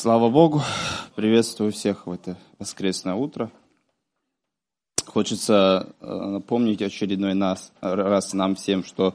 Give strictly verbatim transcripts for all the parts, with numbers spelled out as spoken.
Слава Богу! Приветствую всех в это воскресное утро. Хочется напомнить очередной нас, раз нам всем, что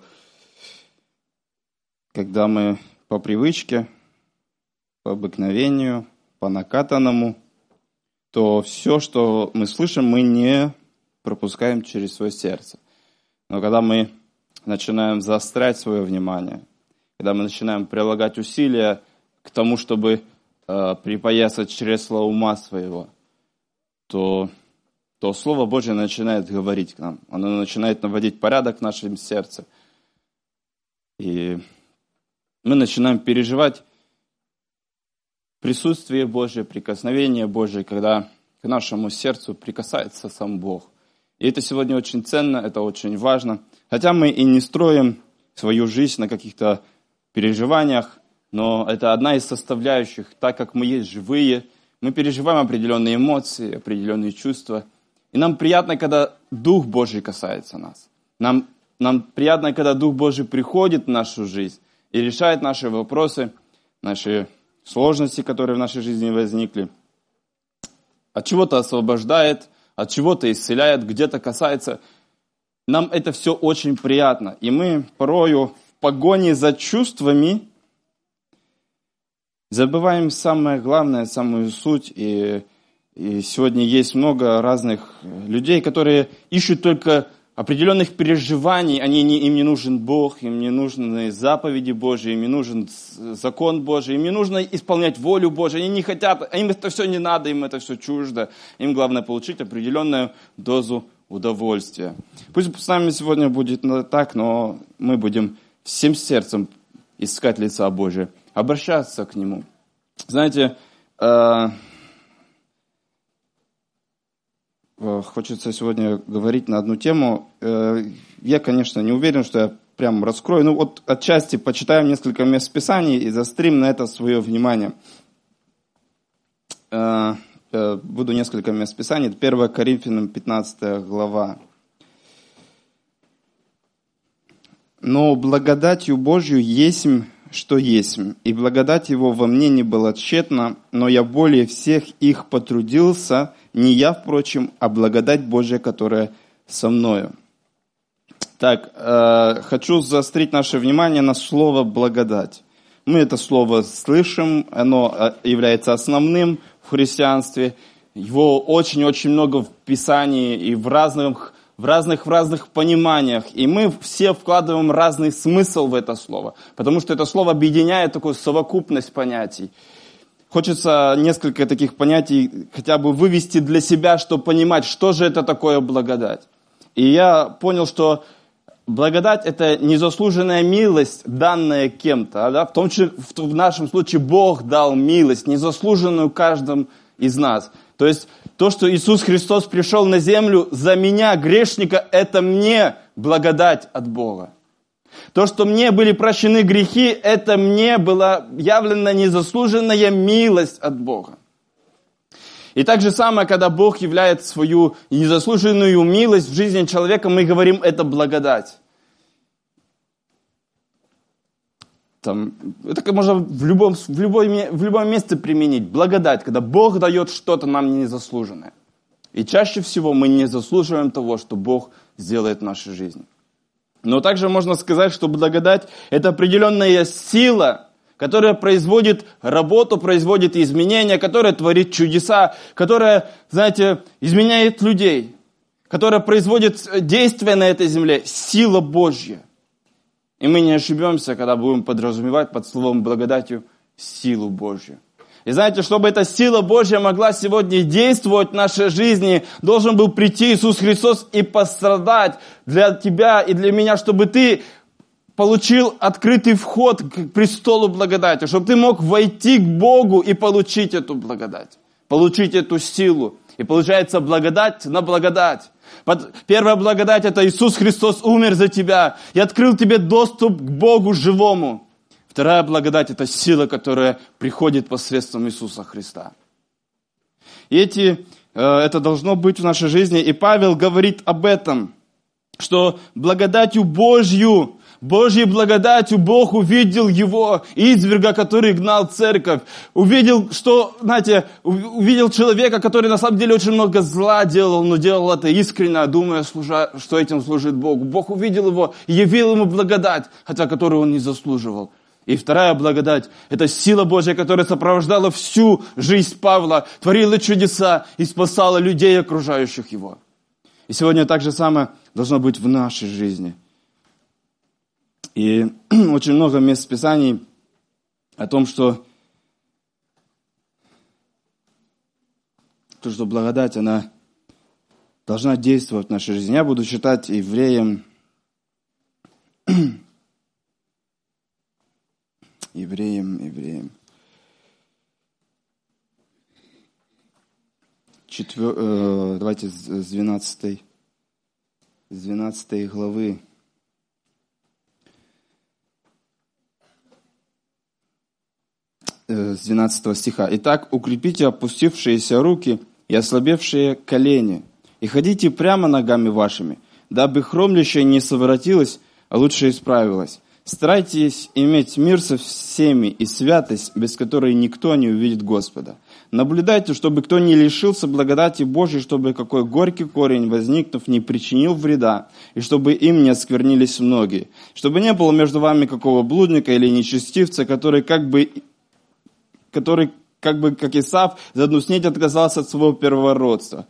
когда мы по привычке, по обыкновению, по накатанному, то все, что мы слышим, мы не пропускаем через свое сердце. Но когда мы начинаем заострять свое внимание, когда мы начинаем прилагать усилия к тому, чтобы э, припоясать чресла ума своего, то, то Слово Божье начинает говорить к нам. Оно начинает наводить порядок в нашем сердце. И мы начинаем переживать присутствие Божье, прикосновение Божье, когда к нашему сердцу прикасается сам Бог. И это сегодня очень ценно, это очень важно. Хотя мы и не строим свою жизнь на каких-то переживаниях, но это одна из составляющих, так как мы есть живые, мы переживаем определенные эмоции, определенные чувства. И нам приятно, когда Дух Божий касается нас. Нам, нам приятно, когда Дух Божий приходит в нашу жизнь и решает наши вопросы, наши сложности, которые в нашей жизни возникли. От чего-то освобождает, от чего-то исцеляет, где-то касается. Нам это все очень приятно. И мы порою в погоне за чувствами забываем самое главное, самую суть. И, и сегодня есть много разных людей, которые ищут только определенных переживаний. Они не, им не нужен Бог, им не нужны заповеди Божьи, им не нужен закон Божий, им не нужно исполнять волю Божию. Они не хотят, им это все не надо, им это все чуждо. Им главное получить определенную дозу удовольствия. Пусть с нами сегодня будет так, но мы будем всем сердцем искать лица Божия, обращаться к Нему. Знаете, э, э, хочется сегодня говорить на одну тему. Э, я, конечно, не уверен, что я прям раскрою. Ну вот отчасти почитаем несколько мест Писаний и заострим на это свое внимание. Э, э, буду несколько мест Писаний. первое Коринфянам пятнадцатая глава. «Но благодатью Божью есмь, что есмь, и благодать его во мне не была тщетна, но я более всех их потрудился, не я, впрочем, а благодать Божья, которая со мною». Так, э, хочу заострить наше внимание на слово «благодать». Мы это слово слышим, оно является основным в христианстве. Его очень-очень много в Писании и в разных в разных, в разных пониманиях. И мы все вкладываем разный смысл в это слово, потому что это слово объединяет такую совокупность понятий. Хочется несколько таких понятий хотя бы вывести для себя, чтобы понимать, что же это такое благодать. И я понял, что благодать – это незаслуженная милость, данная кем-то. Да? В том числе, в нашем случае Бог дал милость, незаслуженную каждому из нас. То есть то, что Иисус Христос пришел на землю за меня, грешника, это мне благодать от Бога. То, что мне были прощены грехи, это мне была явлена незаслуженная милость от Бога. И так же самое, когда Бог являет свою незаслуженную милость в жизни человека, мы говорим, это благодать. Там, это можно в любом, в, любой, в любом месте применить. Благодать, когда Бог дает что-то нам незаслуженное. И чаще всего мы не заслуживаем того, что Бог сделает в нашей жизни. Но также можно сказать, что благодать – это определенная сила, которая производит работу, производит изменения, которая творит чудеса, которая, знаете, изменяет людей, которая производит действия на этой земле. Сила Божья. И мы не ошибемся, когда будем подразумевать под словом благодатью силу Божью. И знаете, чтобы эта сила Божья могла сегодня действовать в нашей жизни, должен был прийти Иисус Христос и пострадать для тебя и для меня, чтобы ты получил открытый вход к престолу благодати, чтобы ты мог войти к Богу и получить эту благодать, получить эту силу. И получается благодать на благодать. Первая благодать – это Иисус Христос умер за тебя и открыл тебе доступ к Богу живому. Вторая благодать – это сила, которая приходит посредством Иисуса Христа. И эти, это должно быть в нашей жизни. И Павел говорит об этом, что благодатью Божью, Божьей благодатью Бог увидел его изверга, который гнал церковь. Увидел, что, знаете, увидел человека, который на самом деле очень много зла делал, но делал это искренне, думая, служа, что этим служит Богу. Бог увидел его и явил ему благодать, хотя которую он не заслуживал. И вторая благодать – это сила Божья, которая сопровождала всю жизнь Павла, творила чудеса и спасала людей, окружающих его. И сегодня так же самое должно быть в нашей жизни. И очень много мест Писаний о том, что, то, что благодать, она должна действовать в нашей жизни. Я буду читать Евреям, Евреям, Евреям. Четвер... Э, давайте с двенадцатой, с двенадцатой главы. Э, с двенадцатого стиха. «Итак, укрепите опустившиеся руки и ослабевшие колени, и ходите прямо ногами вашими, дабы хромлящее не совратилось, а лучше исправилось. Старайтесь иметь мир со всеми и святость, без которой никто не увидит Господа. Наблюдайте, чтобы кто не лишился благодати Божьей, чтобы какой горький корень, возникнув, не причинил вреда, и чтобы им не осквернились многие. Чтобы не было между вами какого блудника или нечестивца, который как бы, который, как бы, как Исав, за одну снеть отказался от своего первородства.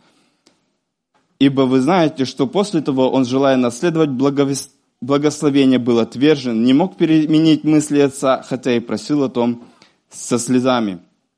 Ибо вы знаете, что после того он, желая наследовать благовестие, благословение был отвержен, не мог переменить мысли отца, хотя и просил о том со слезами.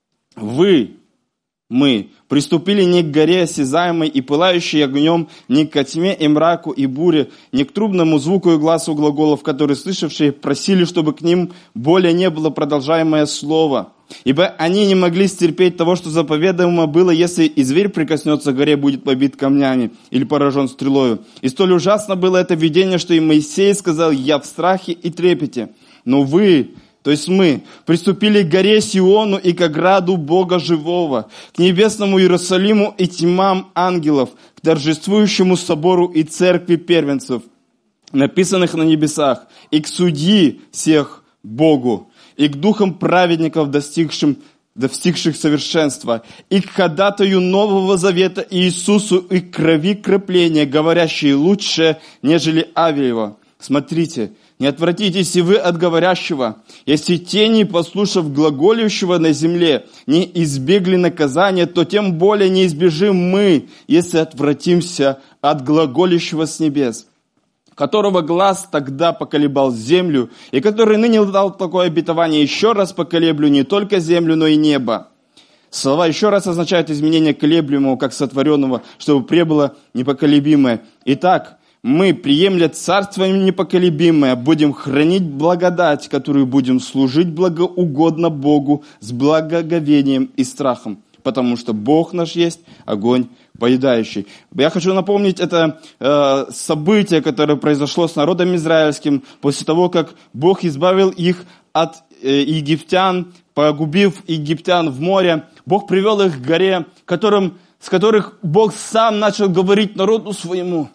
Вы, мы, приступили не к горе осязаемой и пылающей огнем, не к тьме и мраку и буре, не к трубному звуку и глазу глаголов, которые слышавшие просили, чтобы к ним более не было продолжаемое слово. Ибо они не могли стерпеть того, что заповедаемо было, если и зверь прикоснется к горе, будет побит камнями или поражен стрелою. И столь ужасно было это видение, что и Моисей сказал: «Я в страхе и трепете». Но вы, то есть мы, приступили к горе Сиону и к ограду Бога живого, к небесному Иерусалиму и тьмам ангелов, к торжествующему собору и церкви первенцев, написанных на небесах, и к судьи всех Богу, и к духам праведников, достигшим, достигших совершенства, и к ходатаю Нового Завета Иисусу, и к крови кропления, говорящей лучше, нежели Авелева. Смотрите, не отвратитесь и вы от говорящего, если те, не послушав глаголющего на земле, не избегли наказания, то тем более не избежим мы, если отвратимся от глаголющего с небес, которого глаз тогда поколебал землю, и который ныне дал такое обетование: еще раз поколеблю не только землю, но и небо. Слова «еще раз» означают изменение колеблемого, как сотворенного, чтобы пребыло непоколебимое. Итак, мы, приемля царство непоколебимое, будем хранить благодать, которую будем служить благоугодно Богу с благоговением и страхом, потому что Бог наш есть огонь поедающий. Я хочу напомнить это э, событие, которое произошло с народом израильским после того, как Бог избавил их от э, египтян, погубив египтян в море. Бог привел их к горе, которым, с которых Бог сам начал говорить народу своему.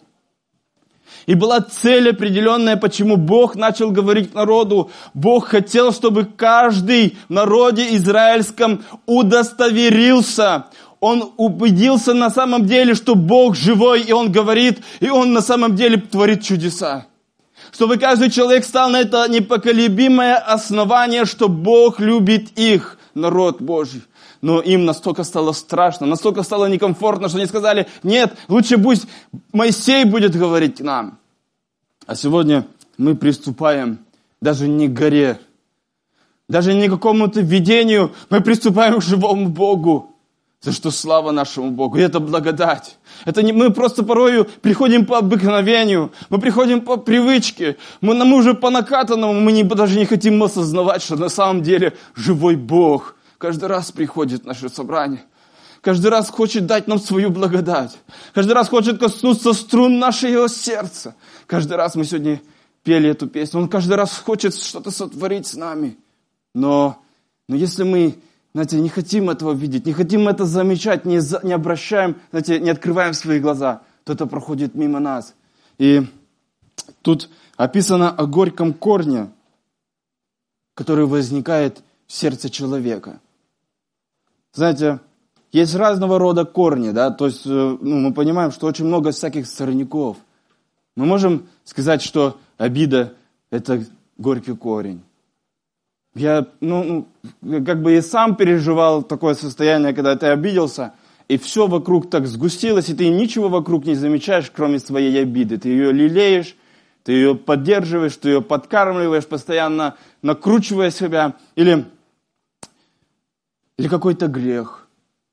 И была цель определенная, почему Бог начал говорить народу. Бог хотел, чтобы каждый в народе израильском удостоверился. Он убедился на самом деле, что Бог живой, и Он говорит, и Он на самом деле творит чудеса. Чтобы каждый человек стал на это непоколебимое основание, что Бог любит их, народ Божий. Но им настолько стало страшно, настолько стало некомфортно, что они сказали: нет, лучше пусть Моисей будет говорить к нам. А сегодня мы приступаем даже не к горе, даже не к какому-то видению, мы приступаем к живому Богу. За что слава нашему Богу. И это благодать. Это не, мы просто порою приходим по обыкновению, мы приходим по привычке, мы, мы уже по накатанному, мы не, даже не хотим осознавать, что на самом деле живой Бог каждый раз приходит в наше собрание. Каждый раз хочет дать нам свою благодать. Каждый раз хочет коснуться струн нашего сердца. Каждый раз мы сегодня пели эту песню. Он каждый раз хочет что-то сотворить с нами. Но, но если мы, знаете, не хотим этого видеть, не хотим это замечать, не, за, не обращаем, знаете, не открываем свои глаза, то это проходит мимо нас. И тут описано о горьком корне, который возникает в сердце человека. Знаете, есть разного рода корни, да, то есть ну, мы понимаем, что очень много всяких сорняков. Мы можем сказать, что обида – это горький корень. Я, ну, как бы и сам переживал такое состояние, когда ты обиделся, и все вокруг так сгустилось, и ты ничего вокруг не замечаешь, кроме своей обиды. Ты ее лелеешь, ты ее поддерживаешь, ты ее подкармливаешь, постоянно накручивая себя. Или, или какой-то грех,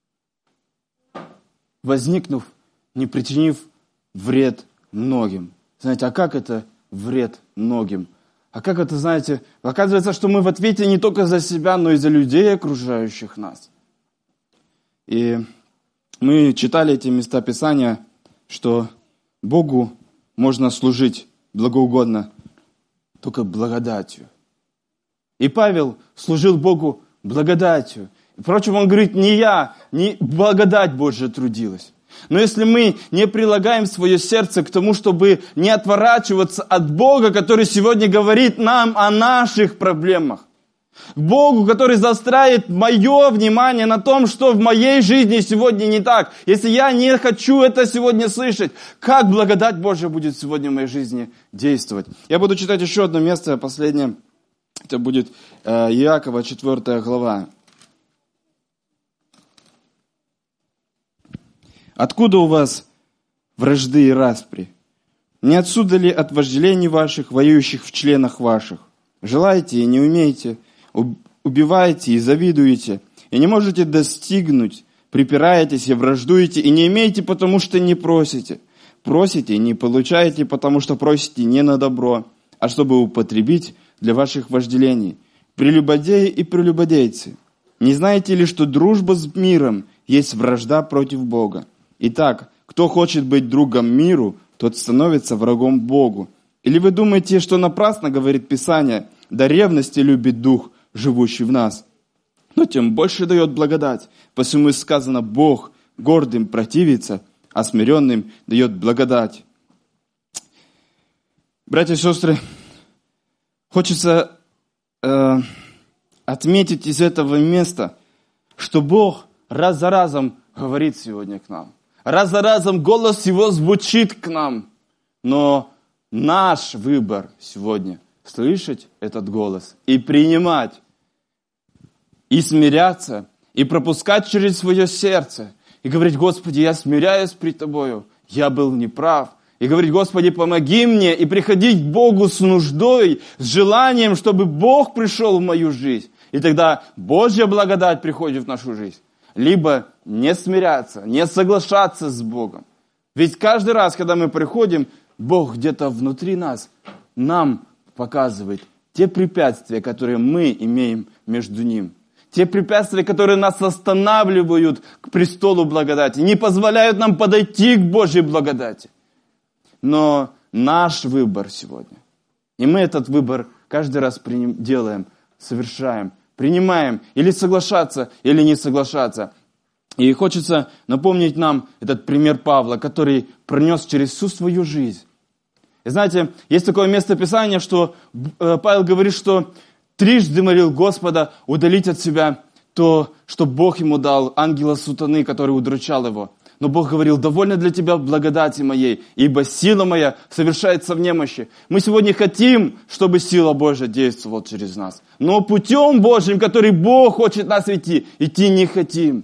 возникнув, не причинив вред многим. Знаете, а как это вред многим? А как это, знаете, оказывается, что мы в ответе не только за себя, но и за людей, окружающих нас. И мы читали эти места Писания, что Богу можно служить благоугодно только благодатью. И Павел служил Богу благодатью. Впрочем, он говорит, не я, не благодать Божья трудилась. Но если мы не прилагаем свое сердце к тому, чтобы не отворачиваться от Бога, который сегодня говорит нам о наших проблемах, к Богу, который заостряет мое внимание на том, что в моей жизни сегодня не так, если я не хочу это сегодня слышать, как благодать Божья будет сегодня в моей жизни действовать? Я буду читать еще одно место, последнее, это будет Иакова, четвёртая глава. Откуда у вас вражды и распри? Не отсюда ли от вожделений ваших, воюющих в членах ваших? Желаете и не умеете, убиваете и завидуете, и не можете достигнуть, припираетесь и враждуете, и не имеете, потому что не просите. Просите и не получаете, потому что просите не на добро, а чтобы употребить для ваших вожделений. Прелюбодеи и прелюбодейцы, не знаете ли, что дружба с миром есть вражда против Бога? Итак, кто хочет быть другом миру, тот становится врагом Богу. Или вы думаете, что напрасно говорит Писание, до ревности любит Дух, живущий в нас? Но тем больше дает благодать. Посему и сказано, Бог гордым противится, а смиренным дает благодать. Братья и сестры, хочется э, отметить из этого места, что Бог раз за разом говорит сегодня к нам. Раз за разом голос Его звучит к нам. Но наш выбор сегодня слышать этот голос и принимать, и смиряться, и пропускать через свое сердце, и говорить, Господи, я смиряюсь пред Тобою, я был неправ. И говорить, Господи, помоги мне, и приходить к Богу с нуждой, с желанием, чтобы Бог пришел в мою жизнь. И тогда Божья благодать приходит в нашу жизнь. Либо не смиряться, не соглашаться с Богом. Ведь каждый раз, когда мы приходим, Бог где-то внутри нас нам показывает те препятствия, которые мы имеем между Ним. Те препятствия, которые нас останавливают к престолу благодати, не позволяют нам подойти к Божьей благодати. Но наш выбор сегодня. И мы этот выбор каждый раз приним, делаем, совершаем. Принимаем или соглашаться, или не соглашаться. И хочется напомнить нам этот пример Павла, который пронес через всю свою жизнь. И знаете, есть такое место Писания, что Павел говорит, что трижды молил Господа удалить от себя то, что Бог ему дал, ангела сатаны, который удручал его. Но Бог говорил, довольно для тебя благодати моей, ибо сила моя совершается в немощи. Мы сегодня хотим, чтобы сила Божья действовала через нас. Но путем Божьим, который Бог хочет нас идти, идти не хотим.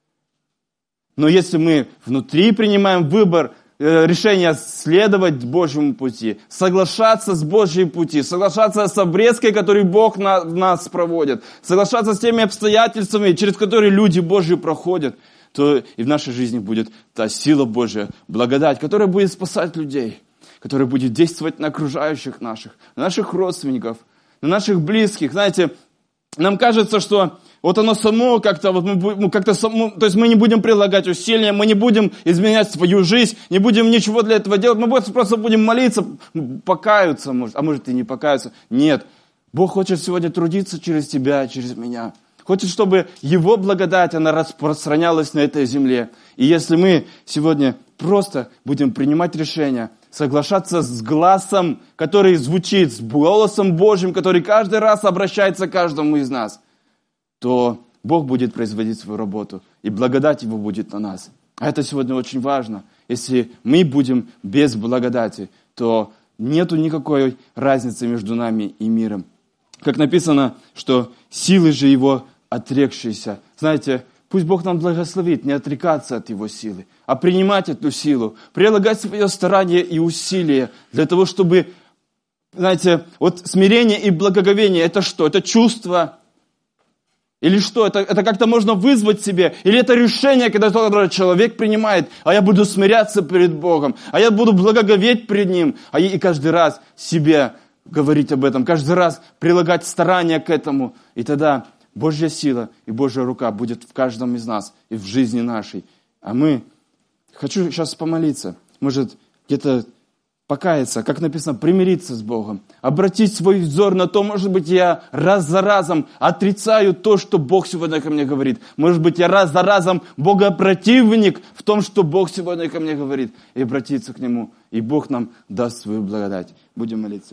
Но если мы внутри принимаем выбор, решение следовать Божьему пути, соглашаться с Божьим пути, соглашаться с обрезкой, который Бог на, нас проводит, соглашаться с теми обстоятельствами, через которые люди Божьи проходят, то и в нашей жизни будет та сила Божья, благодать, которая будет спасать людей, которая будет действовать на окружающих наших, на наших родственников, на наших близких. Знаете, нам кажется, что вот оно само как-то, вот мы, как-то само, то есть мы не будем прилагать усилия, мы не будем изменять свою жизнь, не будем ничего для этого делать, мы просто будем молиться, покаяться, может, а может и не покаяться. Нет, Бог хочет сегодня трудиться через тебя, через меня. Хочет, чтобы Его благодать, она распространялась на этой земле. И если мы сегодня просто будем принимать решения, соглашаться с глазом, который звучит, с голосом Божьим, который каждый раз обращается к каждому из нас, то Бог будет производить свою работу, и благодать Его будет на нас. А это сегодня очень важно. Если мы будем без благодати, то нету никакой разницы между нами и миром. Как написано, что силы же Его отрекшиеся. Знаете, пусть Бог нам благословит не отрекаться от Его силы, а принимать эту силу, прилагать свое старание и усилие для того, чтобы, знаете, вот смирение и благоговение – это что? Это чувство. Или что? Это, это как-то можно вызвать себе? Или это решение, когда человек принимает, а я буду смиряться перед Богом, а я буду благоговеть перед Ним, а и каждый раз себе говорить об этом, каждый раз прилагать старания к этому. И тогда Божья сила и Божья рука будет в каждом из нас и в жизни нашей. А мы, хочу сейчас помолиться, может где-то покаяться, как написано, примириться с Богом, обратить свой взор на то, может быть, я раз за разом отрицаю то, что Бог сегодня ко мне говорит. Может быть, я раз за разом богопротивник в том, что Бог сегодня ко мне говорит, и обратиться к Нему, и Бог нам даст свою благодать. Будем молиться.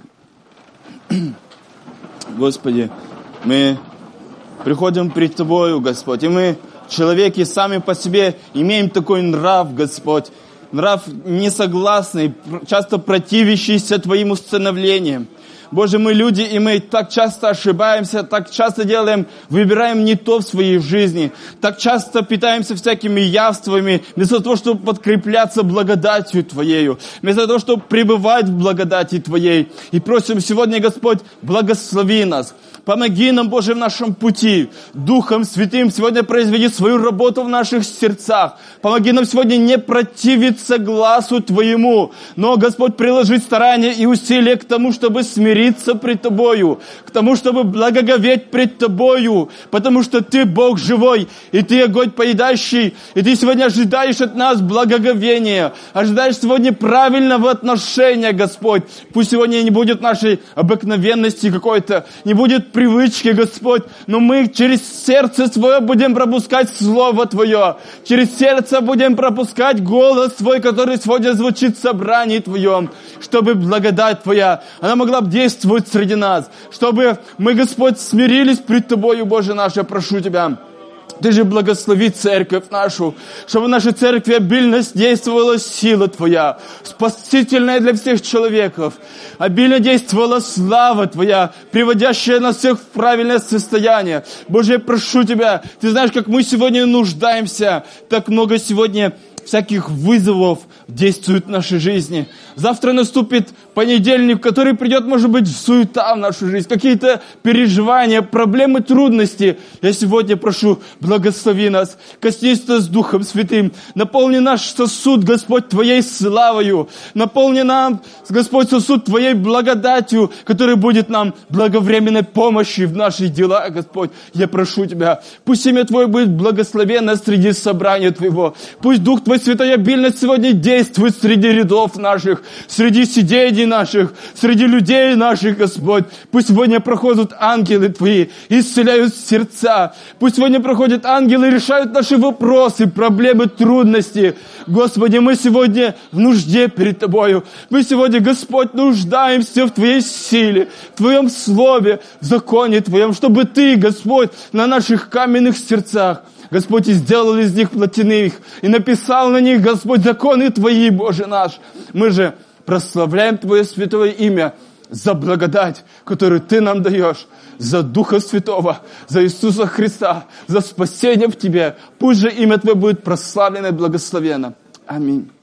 Господи, мы приходим пред Тобою, Господь, и мы, человеки, сами по себе имеем такой нрав, Господь, нрав несогласный, часто противящийся Твоим установлениям. Боже, мы люди, и мы так часто ошибаемся, так часто делаем, выбираем не то в своей жизни, так часто питаемся всякими явствами, вместо того, чтобы подкрепляться благодатью Твоею, вместо того, чтобы пребывать в благодати Твоей. И просим сегодня, Господь, благослови нас. Помоги нам, Боже, в нашем пути. Духом Святым сегодня произведи свою работу в наших сердцах. Помоги нам сегодня не противиться глазу Твоему, но, Господь, приложить старания и усилия к тому, чтобы смириться пред Тобою, к тому, чтобы благоговеть пред Тобою, потому что Ты Бог живой, и Ты огонь поедающий, и Ты сегодня ожидаешь от нас благоговения, ожидаешь сегодня правильного отношения, Господь. Пусть сегодня не будет нашей обыкновенности какой-то, не будет привычки, Господь, но мы через сердце свое будем пропускать Слово Твое, через сердце будем пропускать голос Твой, который сегодня звучит в собрании Твоем, чтобы благодать Твоя, она могла бы действовать среди нас, чтобы мы, Господь, смирились пред Тобою, Боже наш, я прошу Тебя. Ты же благослови церковь нашу, чтобы в нашей церкви обильно действовала сила Твоя, спасительная для всех человеков. Обильно действовала слава Твоя, приводящая нас всех в правильное состояние. Боже, я прошу Тебя, Ты знаешь, как мы сегодня нуждаемся, так много сегодня всяких вызовов действует в нашей жизни. Завтра наступит понедельник, который придет, может быть, суета в нашу жизнь, какие-то переживания, проблемы, трудности. Я сегодня прошу, благослови нас, коснись нас Духом Святым, наполни наш сосуд, Господь, Твоей славою, наполни нам, Господь, сосуд Твоей благодатью, который будет нам благовременной помощью в наших делах, Господь. Я прошу Тебя, пусть имя Твое будет благословенно среди собрания Твоего, пусть Дух Твой Святой обильно сегодня действует среди рядов наших, среди сидений наших, среди людей наших, Господь. Пусть сегодня проходят ангелы Твои, исцеляют сердца. Пусть сегодня проходят ангелы, решают наши вопросы, проблемы, трудности. Господи, мы сегодня в нужде перед Тобою. Мы сегодня, Господь, нуждаемся в Твоей силе, в Твоем Слове, в законе Твоем, чтобы Ты, Господь, на наших каменных сердцах, Господь, и сделал из них плотяных, и написал на них, Господь, законы Твои, Боже наш. Мы же прославляем Твое святое имя за благодать, которую Ты нам даешь, за Духа Святого, за Иисуса Христа, за спасение в Тебе. Пусть же имя Твое будет прославлено и благословено. Аминь.